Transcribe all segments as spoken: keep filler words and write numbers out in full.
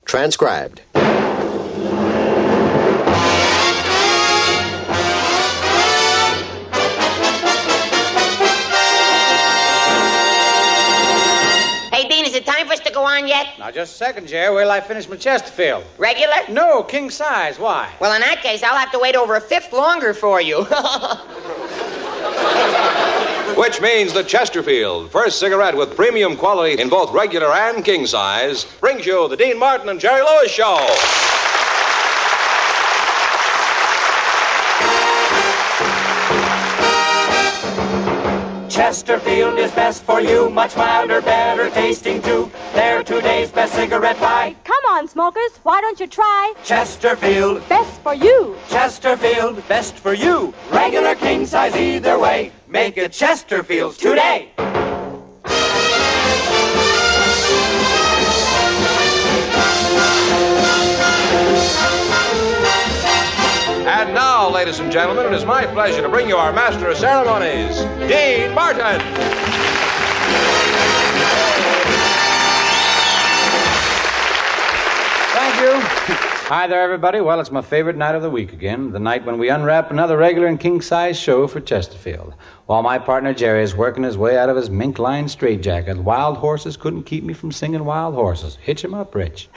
transcribed. Time for us to go on yet? Now, just a second, Jerry. Wait till I finish my Chesterfield. Regular? No, king size. Why? Well, in that case, I'll have to wait over a fifth longer for you. Which means the Chesterfield, first cigarette with premium quality in both regular and king size, brings you the Dean Martin and Jerry Lewis Show. Chesterfield is best for you, much milder, better tasting too. They're today's best cigarette buy. Come on, smokers, why don't you try Chesterfield? Best for you. Chesterfield, best for you. Regular, king size, either way. Make it Chesterfields today. And now, ladies and gentlemen, it is my pleasure to bring you our master of ceremonies, Dean Martin. Thank you. Hi there, everybody. Well, it's my favorite night of the week again, the night when we unwrap another regular and king-size show for Chesterfield. While my partner Jerry is working his way out of his mink-lined straitjacket, wild horses couldn't keep me from singing Wild Horses. Hitch 'em up, Rich.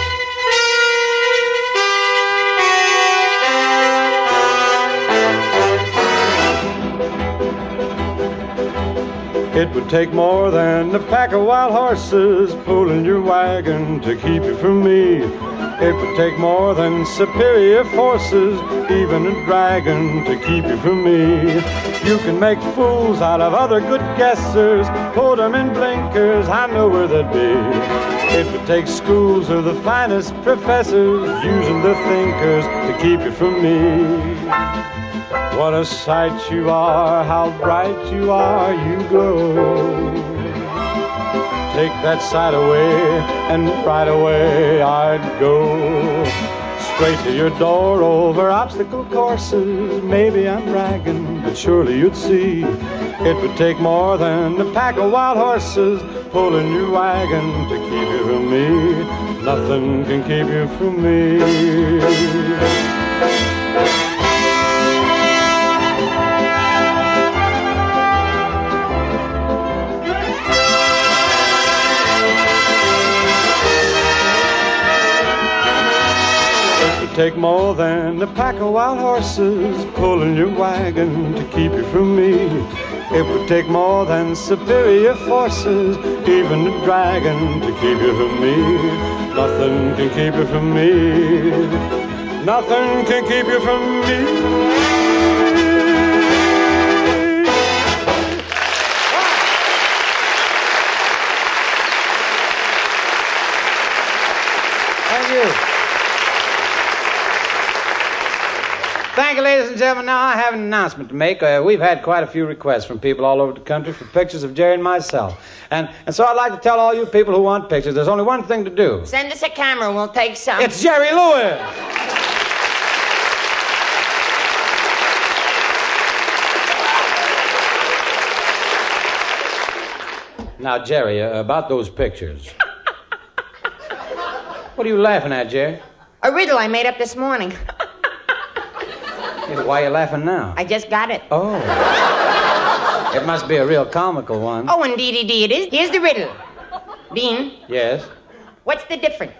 It would take more than a pack of wild horses pulling your wagon to keep you from me. It would take more than superior forces, even a dragon, to keep you from me. You can make fools out of other good guessers, put them in blinkers, I know where they'd be. It would take schools of the finest professors, using the thinkers to keep you from me. What a sight you are, how bright you are, you glow. Take that sight away, and right away I'd go. Straight to your door over obstacle courses. Maybe I'm bragging, but surely you'd see. It would take more than a pack of wild horses pulling your wagon to keep you from me. Nothing can keep you from me. Take more than a pack of wild horses pulling your wagon to keep you from me. It would take more than superior forces, even a dragon, to keep you from me. Nothing can keep you from me. Nothing can keep you from me. Thank you. Thank you, ladies and gentlemen. Now, I have an announcement to make. Uh, we've had quite a few requests from people all over the country for pictures of Jerry and myself. And, and so I'd like to tell all you people who want pictures, there's only one thing to do. Send us a camera and we'll take some. It's Jerry Lewis. Now, Jerry, uh, about those pictures. What are you laughing at, Jerry? A riddle I made up this morning. Hey, why are you laughing now? I just got it. Oh. It must be a real comical one. Oh, indeed, indeed it is. Here's the riddle. Dean. Yes? What's the difference?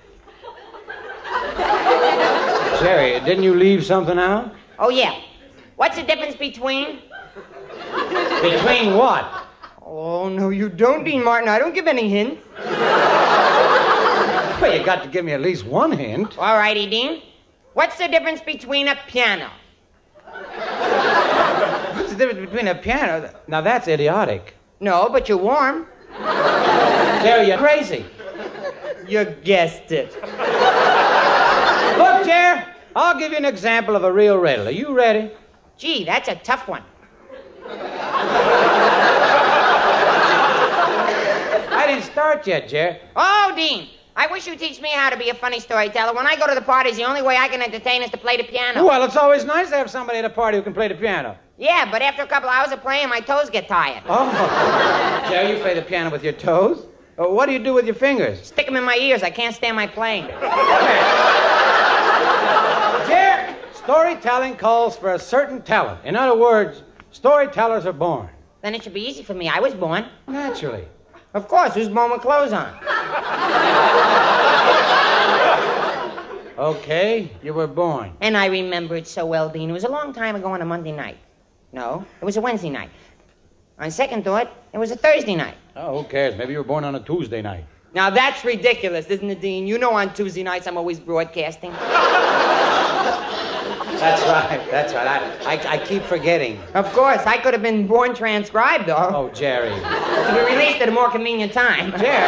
Jerry, didn't you leave something out? Oh, yeah. What's the difference between? Between what? Oh, no, you don't, Dean Martin. I don't give any hints. Well, you got to give me at least one hint. All righty, Dean. What's the difference between a piano? What's the difference between a piano? Now, that's idiotic. No, but you're warm. Jerry, you're crazy. You guessed it. Look, Jerry, I'll give you an example of a real riddle. Are you ready? Gee, that's a tough one. I didn't start yet, Jerry. Oh, Dean, I wish you'd teach me how to be a funny storyteller. When I go to the parties, the only way I can entertain is to play the piano. Well, it's always nice to have somebody at a party who can play the piano. Yeah, but after a couple hours of playing, my toes get tired. Oh. Jerry, you play the piano with your toes? Uh, what do you do with your fingers? Stick them in my ears. I can't stand my playing. Jerry, storytelling calls for a certain talent. In other words, storytellers are born. Then it should be easy for me. I was born. Naturally. Of course. Who's born with clothes on? Okay, you were born. And I remember it so well, Dean. It was a long time ago on a Monday night. No, it was a Wednesday night. On second thought, it was a Thursday night. Oh, who cares? Maybe you were born on a Tuesday night. Now, that's ridiculous, isn't it, Dean? You know on Tuesday nights I'm always broadcasting. That's right, that's right. I, I, I keep forgetting. Of course, I could have been born transcribed, though. Oh, Jerry. To be released at a more convenient time. Jerry.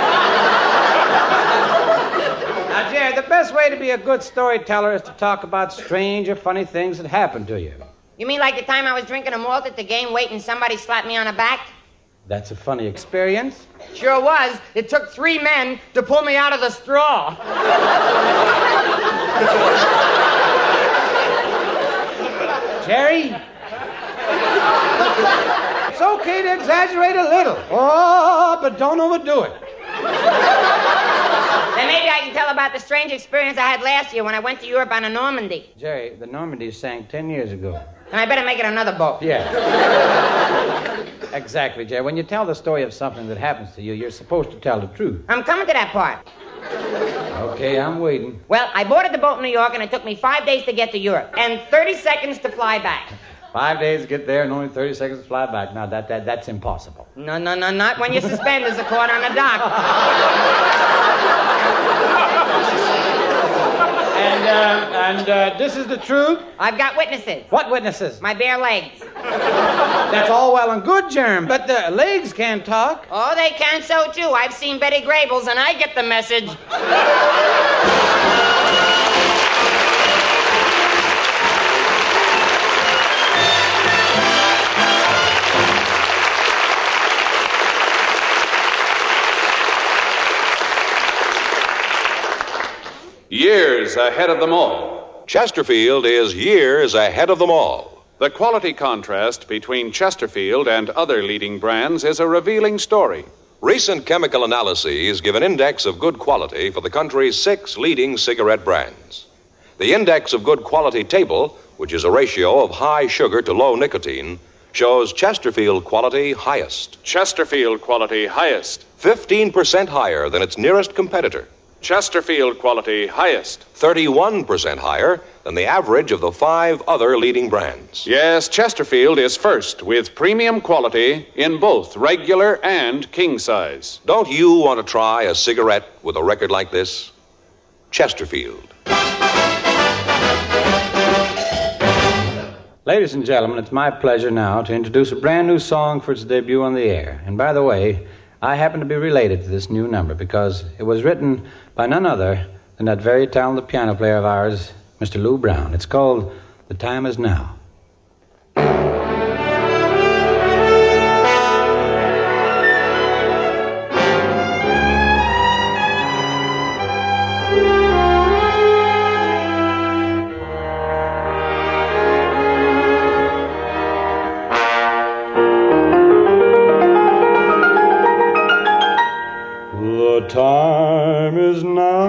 Now, Jerry, the best way to be a good storyteller is to talk about strange or funny things that happened to you. You mean like the time I was drinking a malt at the game weight and somebody slapped me on the back? That's a funny experience. Sure was. It took three men to pull me out of the straw. Jerry? It's okay to exaggerate a little. Oh, but don't overdo it. Then maybe I can tell about the strange experience I had last year when I went to Europe on a Normandy. Jerry, the Normandy sank ten years ago. And I better make it another boat. Yeah. Exactly, Jerry. When you tell the story of something that happens to you, you're supposed to tell the truth. I'm coming to that part. Okay, I'm waiting. Well, I boarded the boat in New York, and it took me five days to get to Europe, and thirty seconds to fly back. Five days to get there and only thirty seconds to fly back. Now, that, that that's impossible. No, no, no, not when your suspenders are caught on the dock. And, uh, and uh, this is the truth? I've got witnesses. What witnesses? My bare legs. That's all well and good, Jerm, but the legs can't talk. Oh, they can so, too. I've seen Betty Grable's, and I get the message. Years ahead of them all. Chesterfield is years ahead of them all. The quality contrast between Chesterfield and other leading brands is a revealing story. Recent chemical analyses give an index of good quality for the country's six leading cigarette brands. The index of good quality table, which is a ratio of high sugar to low nicotine, shows Chesterfield quality highest. Chesterfield quality highest. fifteen percent higher than its nearest competitor. Chesterfield quality highest. thirty-one percent higher than the average of the five other leading brands. Yes, Chesterfield is first with premium quality in both regular and king size. Don't you want to try a cigarette with a record like this? Chesterfield. Ladies and gentlemen, it's my pleasure now to introduce a brand new song for its debut on the air. And by the way, I happen to be related to this new number because it was written by none other than that very talented piano player of ours, Mister Lou Brown. It's called The Time Is Now. The time is now,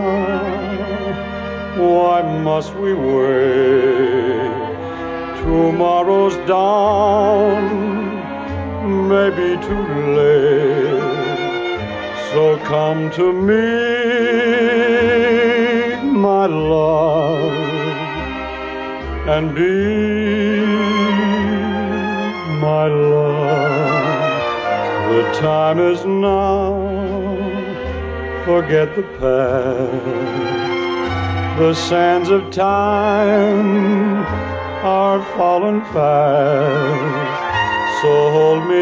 why must we wait? Tomorrow's dawn may be too late. So come to me, my love, and be my love. The time is now. Forget the past. The sands of time are falling fast. So hold me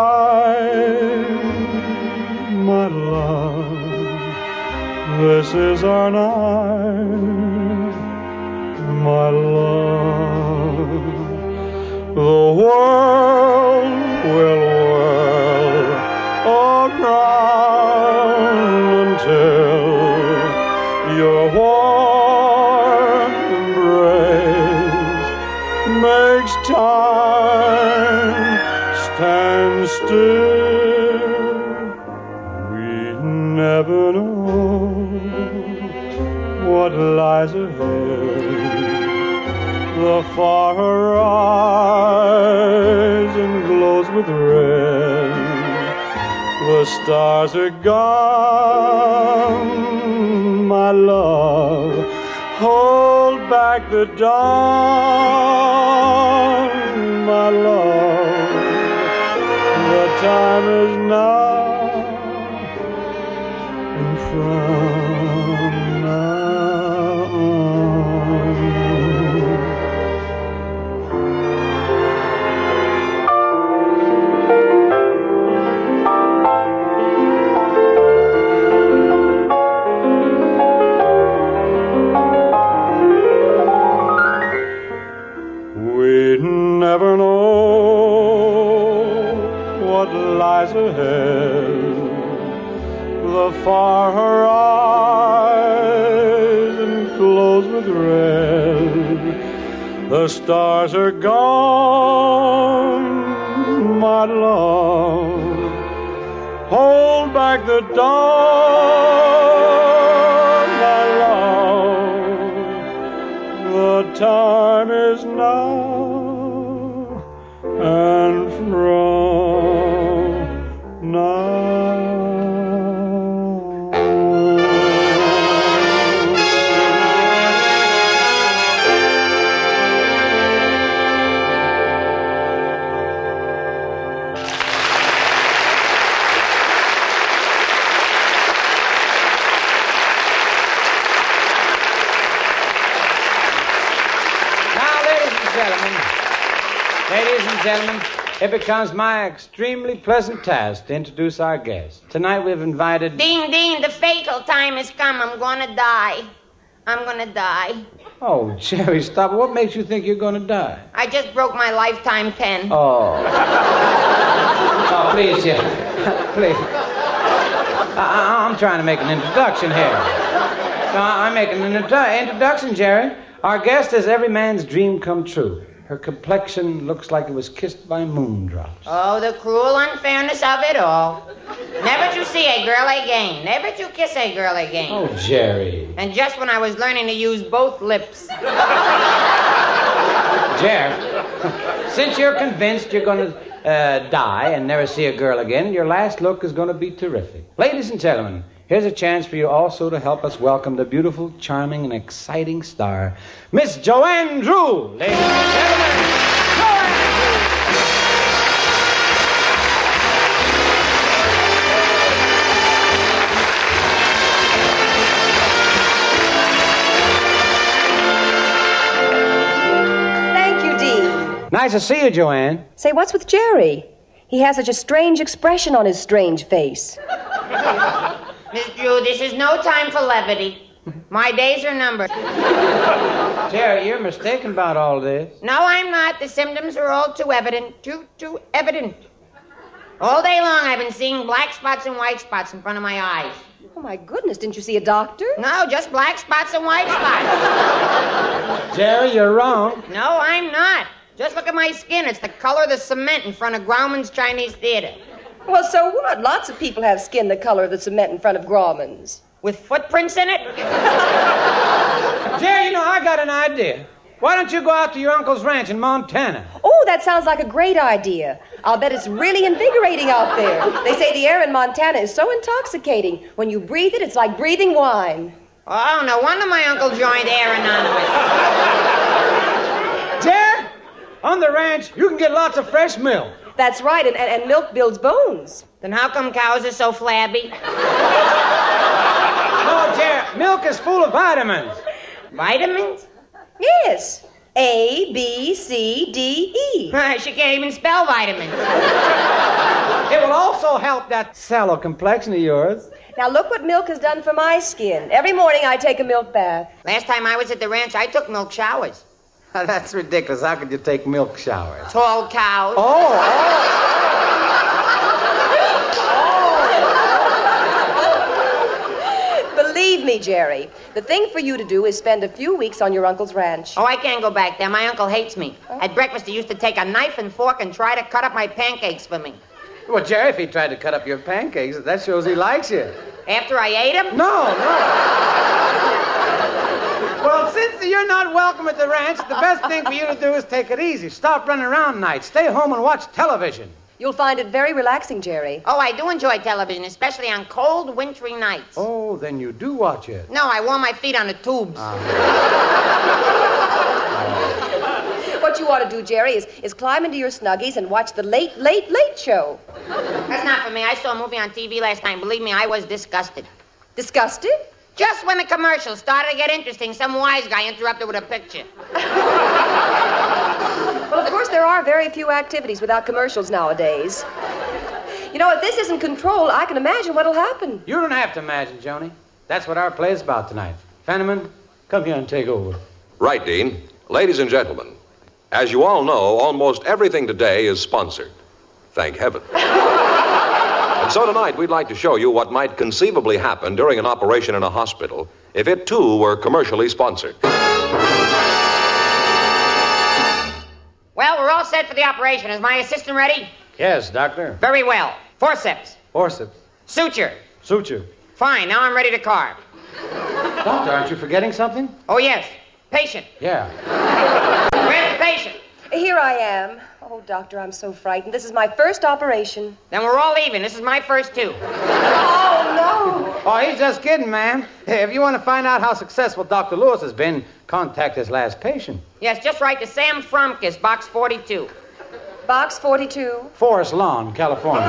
tight, my love. This is our night, my love. The world will whirl around until your warm embrace makes time stand still. We what lies ahead. The far horizon glows with red. The stars are gone, my love. Hold back the dawn, my love. The time is now, and from now on. We never know what lies ahead. The far horizon glows with red. The stars are gone, my love. Hold back the dawn, my love. The time is now, and from now. Ladies and gentlemen, it becomes my extremely pleasant task to introduce our guest. Tonight we've invited... Ding, ding, the fatal time has come. I'm gonna die. I'm gonna die. Oh, Jerry, stop. What makes you think you're gonna die? I just broke my lifetime pen. Oh. Oh, please, yeah. Please. I- I'm trying to make an introduction here. No, I'm making an introdu- introduction, Jerry. Our guest is every man's dream come true. Her complexion looks like it was kissed by moondrops. Oh, the cruel unfairness of it all. Never to see a girl again. Never to kiss a girl again. Oh, Jerry. And just when I was learning to use both lips. Jerry, since you're convinced you're going to uh, die and never see a girl again, your last look is going to be terrific. Ladies and gentlemen, here's a chance for you also to help us welcome the beautiful, charming, and exciting star, Miss Joanne Drew. Ladies and gentlemen, Joanne Drew. Thank you, Dean. Nice to see you, Joanne. Say, what's with Jerry? He has such a strange expression on his strange face. Miss Drew, this is no time for levity. My days are numbered. Jerry, you're mistaken about all this. No, I'm not. The symptoms are all too evident. Too, too evident. All day long I've been seeing black spots and white spots in front of my eyes. Oh, my goodness, didn't you see a doctor? No, just black spots and white spots. Jerry, you're wrong. No, I'm not. Just look at my skin. It's the color of the cement in front of Grauman's Chinese Theater. Well, so what? Lots of people have skin the color of the cement in front of Grauman's. With footprints in it? Jerry, you know, I got an idea. Why don't you go out to your uncle's ranch in Montana? Oh, that sounds like a great idea. I'll bet it's really invigorating out there. They say the air in Montana is so intoxicating. When you breathe it, it's like breathing wine. Oh, no wonder my uncle joined Air Anonymous. Jerry, on the ranch, you can get lots of fresh milk. That's right, and, and, and milk builds bones. Then how come cows are so flabby? No, Jerry, milk is full of vitamins. Vitamins? Yes. A, B, C, D, E. She can't even spell vitamins. It will also help that sallow complexion of yours. Now look what milk has done for my skin. Every morning I take a milk bath. Last time I was at the ranch, I took milk showers. That's ridiculous. How could you take milk showers? Tall cows. Oh, oh. Believe me, Jerry, the thing for you to do is spend a few weeks on your uncle's ranch. Oh, I can't go back there. My uncle hates me. At breakfast, he used to take a knife and fork and try to cut up my pancakes for me. Well, Jerry, if he tried to cut up your pancakes, that shows he likes you. After I ate them? No, no. not welcome at the ranch, the best thing for you to do is take it easy. Stop running around nights. Stay home and watch television. You'll find it very relaxing, Jerry. Oh, I do enjoy television, especially on cold, wintry nights. Oh, then you do watch it. No, I warm my feet on the tubes. Uh. What you ought to do, Jerry, is, is climb into your Snuggies and watch the Late, Late, Late Show. That's not for me. I saw a movie on T V last night. Believe me, I was disgusted. Disgusted? Just when the commercials started to get interesting, some wise guy interrupted with a picture. Well, of course, there are very few activities without commercials nowadays. You know, if this isn't controlled, I can imagine what'll happen. You don't have to imagine, Joni. That's what our play is about tonight. Fenneman, come here and take over. Right, Dean. Ladies and gentlemen, as you all know, almost everything today is sponsored. Thank heaven. And so tonight, we'd like to show you what might conceivably happen during an operation in a hospital if it, too, were commercially sponsored. Well, we're all set for the operation. Is my assistant ready? Yes, doctor. Very well. Forceps. Forceps. Suture. Suture. Fine. Now I'm ready to carve. Doctor, aren't you forgetting something? Oh, yes. Patient. Yeah. Where's the patient? Here I am. Oh, doctor, I'm so frightened. This is my first operation. Then we're all even. This is my first, too. Oh, no. Oh, he's just kidding, ma'am. Hey, if you want to find out how successful Doctor Lewis has been, contact his last patient. Yes, just write to Sam Fromkis, box forty-two. Box forty-two? Forest Lawn, California.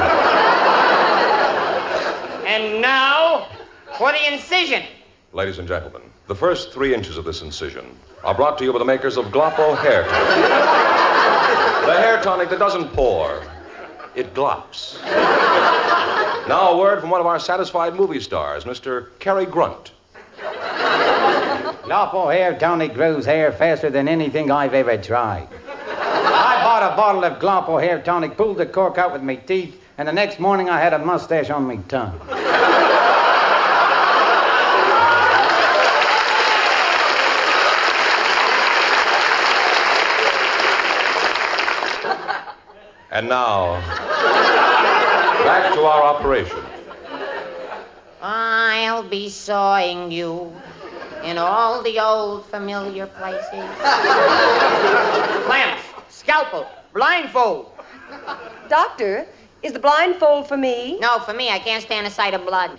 And now for the incision. Ladies and gentlemen, the first three inches of this incision are brought to you by the makers of Gloppo Hair Tonic. The hair tonic that doesn't pour, it glops. Now a word from one of our satisfied movie stars, Mister Cary Grunt. Gloppo Hair Tonic grows hair faster than anything I've ever tried. I bought a bottle of Gloppo Hair Tonic, pulled the cork out with my teeth, and the next morning I had a mustache on my tongue. And now, back to our operation. I'll be sawing you in all the old familiar places. Clamps, scalpel, blindfold. Doctor, is the blindfold for me? No, for me. I can't stand the sight of blood.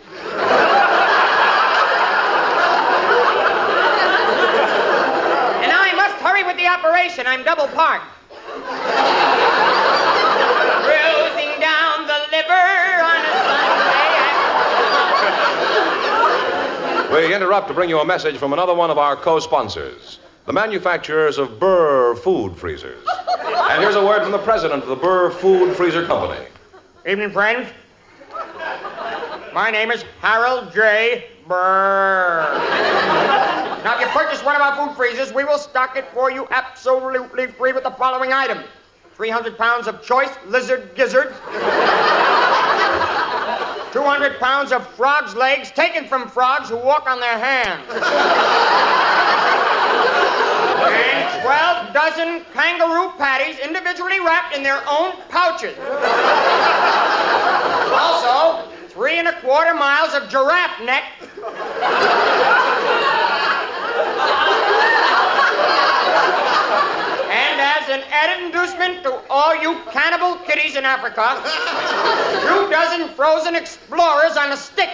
And now I must hurry with the operation. I'm double parked. Cruising down the liver on a Sunday. We interrupt to bring you a message from another one of our co-sponsors, the manufacturers of Burr Food Freezers. And here's a word from the president of the Burr Food Freezer Company. Evening, friends. My name is Harold J. Burr. Now, if you purchase one of our food freezers, we will stock it for you absolutely free with the following items. three hundred pounds of choice lizard gizzards. two hundred pounds of frogs' legs taken from frogs who walk on their hands. And twelve dozen kangaroo patties individually wrapped in their own pouches. Also, three and a quarter miles of giraffe neck. And as an added inducement to all you cannibal kiddies in Africa, two dozen frozen explorers on a stick.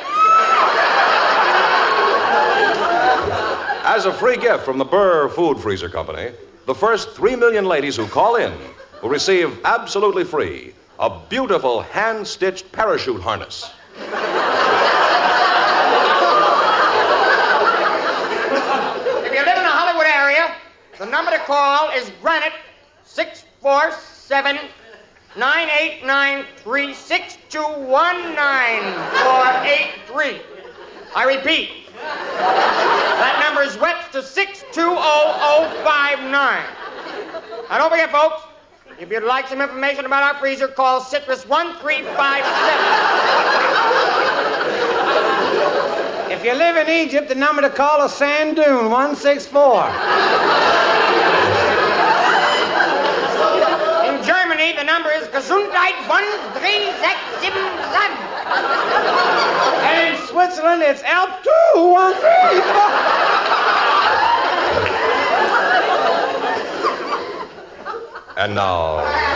As a free gift from the Burr Food Freezer Company, the first three million ladies who call in will receive absolutely free a beautiful hand-stitched parachute harness. If you live in the Hollywood area, the number to call is Granite six four seven, nine eight nine, three six two one nine four eight three. I repeat, that number is wet to six two zero zero five nine. Now don't forget, folks, if you'd like some information about our freezer, call Citrus one three five seven. If you live in Egypt, the number to call is Sand Dune one six four. In Germany, the number is Gesundheit one three six seven seven. And in Switzerland, it's Alp two one three four. And now,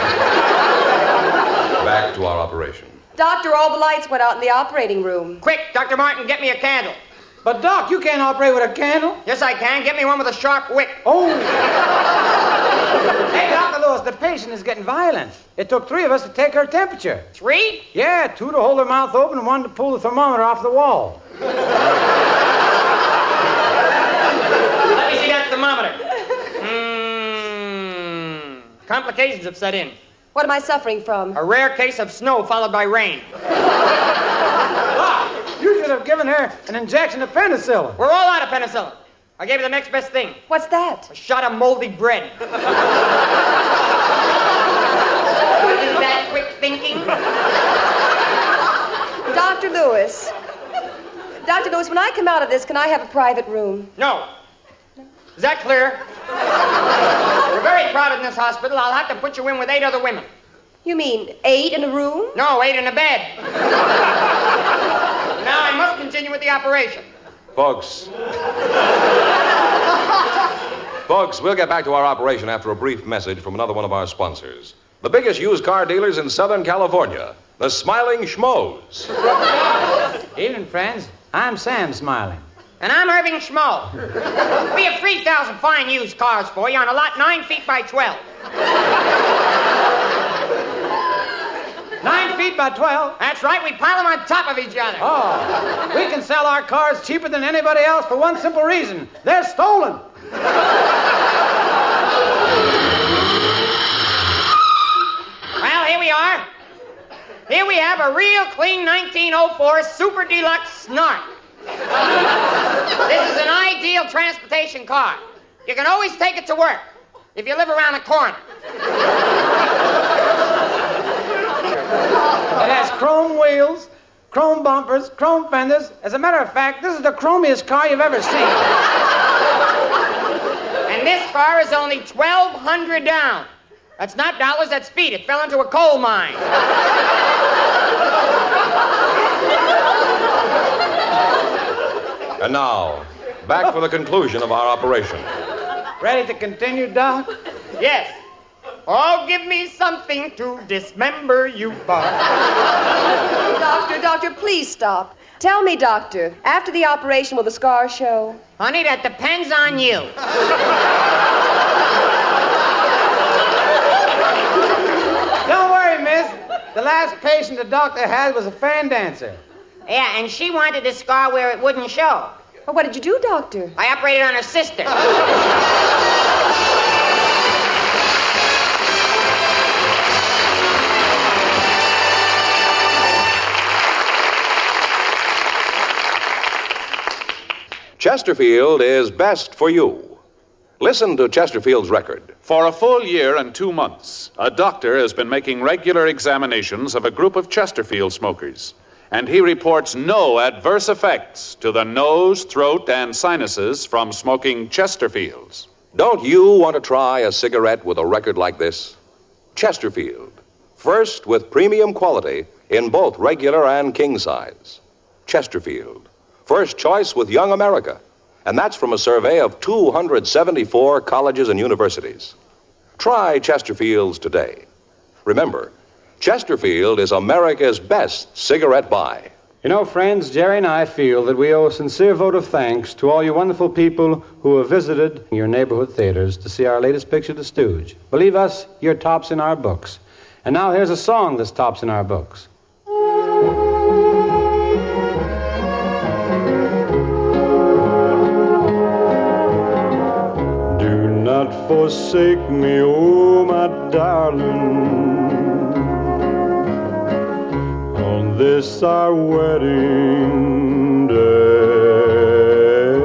back to our operation. Doctor, all the lights went out in the operating room. Quick, Doctor Martin, get me a candle. But, Doc, you can't operate with a candle. Yes, I can. Get me one with a sharp wick. Oh. Hey, Doctor Lewis, the patient is getting violent. It took three of us to take her temperature. Three? Yeah, two to hold her mouth open and one to pull the thermometer off the wall. Let me see that thermometer. Hmm. Complications have set in. What am I suffering from? A rare case of snow followed by rain. Doc, you should have given her an injection of penicillin. We're all out of penicillin. I gave her the next best thing. What's that? A shot of moldy bread. Isn't that quick thinking? Doctor Lewis. Doctor Lewis, when I come out of this, can I have a private room? No. Is that clear? We're very crowded in this hospital. I'll have to put you in with eight other women. You mean eight in a room? No, eight in a bed. Now I must continue with the operation. Folks. Folks, we'll get back to our operation after a brief message from another one of our sponsors. The biggest used car dealers in Southern California, the Smiling Schmoes. Evening, friends. I'm Sam Smiling. And I'm Irving Schmo. We have three thousand fine used cars for you on a lot nine feet by twelve. Nine feet by twelve? That's right, we pile them on top of each other. Oh, we can sell our cars cheaper than anybody else for one simple reason. They're stolen. Well, here we are. Here we have a real clean nineteen oh four Super Deluxe Snark. This is an ideal transportation car. You can always take it to work if you live around the corner. It has chrome wheels, chrome bumpers, chrome fenders. As a matter of fact, this is the chromiest car you've ever seen. And this car is only twelve hundred down. That's not dollars, that's feet. It fell into a coal mine. And now, back for the conclusion of our operation. Ready to continue, Doc? Yes. Oh, give me something to dismember you by. Doctor, doctor, please stop. Tell me, doctor, after the operation, will the scar show? Honey, that depends on you. Don't worry, miss. The last patient the doctor had was a fan dancer. Yeah, and she wanted the scar where it wouldn't show. Well, what did you do, doctor? I operated on her sister. Chesterfield is best for you. Listen to Chesterfield's record. For a full year and two months, a doctor has been making regular examinations of a group of Chesterfield smokers, and he reports no adverse effects to the nose, throat, and sinuses from smoking Chesterfields. Don't you want to try a cigarette with a record like this? Chesterfield, first with premium quality in both regular and king size. Chesterfield, first choice with Young America. And that's from a survey of two hundred seventy-four colleges and universities. Try Chesterfields today. Remember, Chesterfield is America's best cigarette buy. You know, friends, Jerry and I feel that we owe a sincere vote of thanks to all you wonderful people who have visited your neighborhood theaters to see our latest picture, The Stooge. Believe us, you're tops in our books. And now here's a song that's tops in our books. Do not forsake me, oh my darling, on this our wedding day.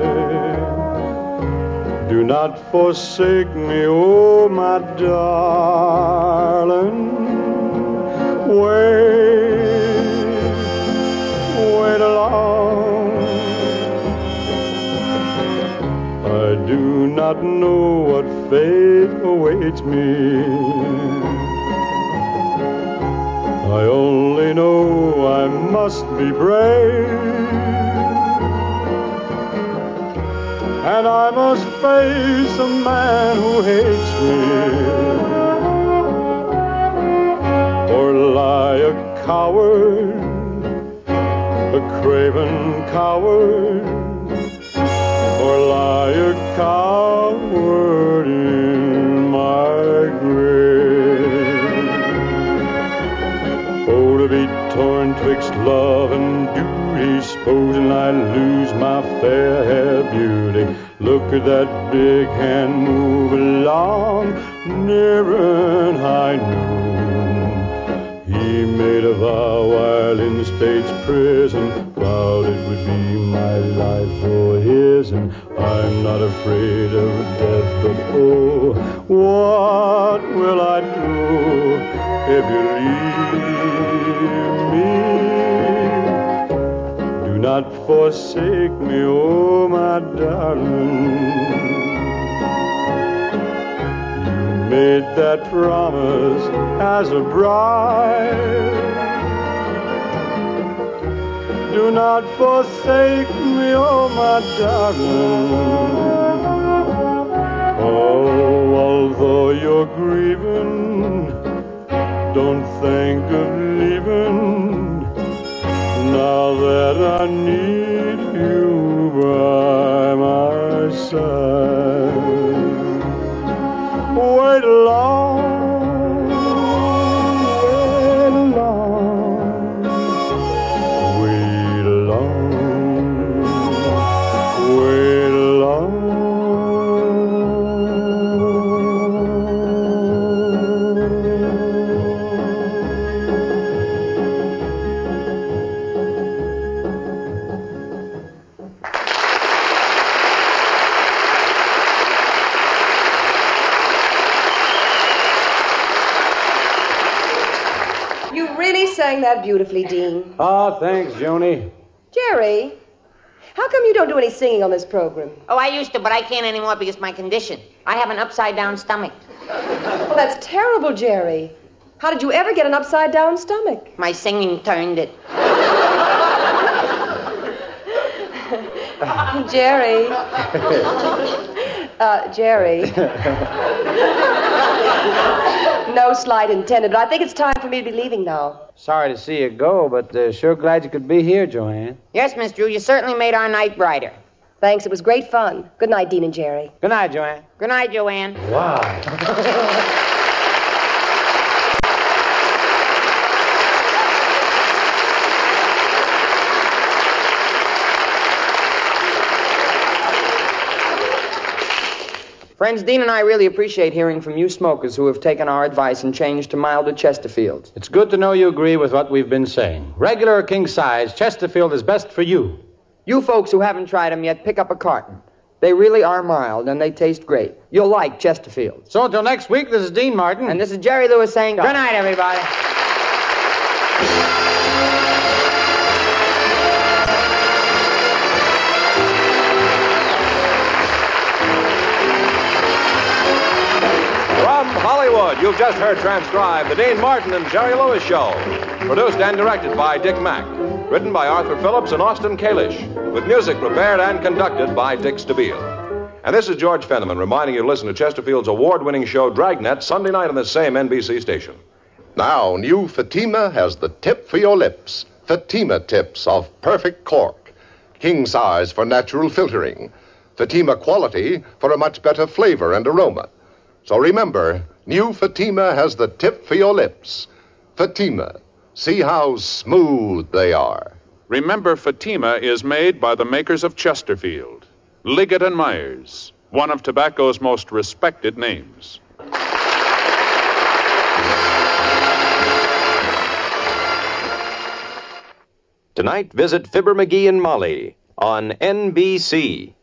Do not forsake me, oh my darling. Wait, wait along. I do not know what fate awaits me. I only know I must be brave, and I must face a man who hates me. coward, a craven coward, or lie a coward in my grave. Oh, to be torn twixt love and duty, supposing I lose my fair-haired beauty. Look at that big hand move along, nearer than I knew. He made a vow while in state's prison, vowed it would be my life for his, and I'm not afraid of death, but oh, what will I do if you leave me? Do not forsake me, oh my darling. You made that promise as a bride. Do not forsake me, oh my darling. Oh, although you're grieving, don't think of leaving. Now that I need you by my side, wait long, wait long, wait long, wait long. Sang that beautifully, Dean. Oh, thanks, Joni. Jerry, how come you don't do any singing on this program? Oh, I used to, but I can't anymore because of my condition. I have an upside-down stomach. Well, that's terrible, Jerry. How did you ever get an upside-down stomach? My singing turned it. Jerry. uh, Jerry. No slight intended, but I think it's time for me to be leaving now. Sorry to see you go, but uh, sure glad you could be here, Joanne. Yes, Miss Drew, you certainly made our night brighter. Thanks, it was great fun. Good night, Dean and Jerry. Good night, Joanne. Good night, Joanne. Wow. Friends, Dean and I really appreciate hearing from you smokers who have taken our advice and changed to milder Chesterfields. It's good to know you agree with what we've been saying. Regular or king size, Chesterfield is best for you. You folks who haven't tried them yet, pick up a carton. They really are mild, and they taste great. You'll like Chesterfield. So until next week, this is Dean Martin. And this is Jerry Lewis saying good night, everybody. Hollywood, you've just heard transcribed the Dean Martin and Jerry Lewis Show. Produced and directed by Dick Mack. Written by Arthur Phillips and Austin Kalish. With music prepared and conducted by Dick Stabile. And this is George Fenneman reminding you to listen to Chesterfield's award-winning show Dragnet Sunday night on this same N B C station. Now, new Fatima has the tip for your lips. Fatima tips of perfect cork. King size for natural filtering. Fatima quality for a much better flavor and aroma. So remember, new Fatima has the tip for your lips. Fatima. See how smooth they are. Remember, Fatima is made by the makers of Chesterfield, Liggett and Myers, one of tobacco's most respected names. Tonight, visit Fibber McGee and Molly on N B C.